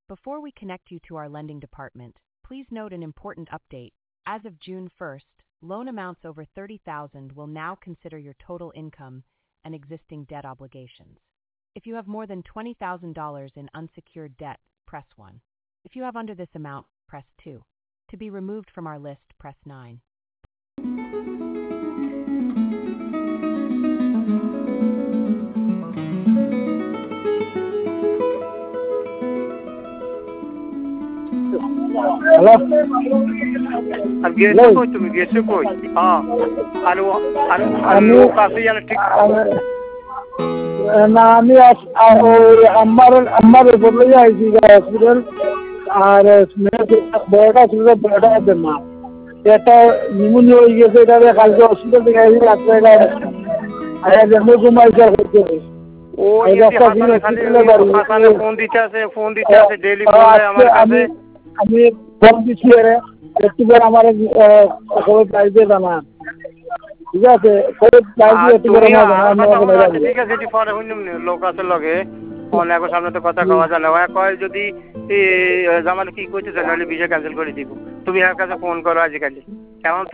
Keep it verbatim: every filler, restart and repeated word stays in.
Before we connect you to our lending department, please note an important update. As of June first, loan amounts over thirty thousand dollars will now consider your total income and existing debt obligations. If you have more than twenty thousand dollars in unsecured debt, press one. If you have under this amount, press two. To be removed from our list, press nine. Hello? अब gate से कोई तुम्हें gate से कोई हाँ आलू आलू आलू काफी यानी ठीक না আমি আমার আমার বললে যাইছি হসপিটাল আর বড়টা ছিল বড়টা মা এটা নিউমোনিয়া হয়ে গেছে এটা কালকে হসপিটাল থেকে আসি রাত্রে আর জন্য ঘুমাইছে ও হাসানে ফোন দিতে আছে ফোন দিতে আছে ডেইলি ফোন দেয় আমার কাছে আমি ফোন দিচ্ছি রে একটু করে আমার সবাই প্রাইস দিয়ে জানান ঠিক আছে সবাই প্রাইস দিয়ে একটু করে জানান ঠিক আছে এটি পরে হইনি লোক আছে লগে অনেক সামনে তো কথা কওয়া যায় না ওয়া কয় যদি জামাল কি কইতে জানালে ভিসা ক্যান্সেল করে দিব তুমি এর কাছে ফোন করো আজকাল কেমন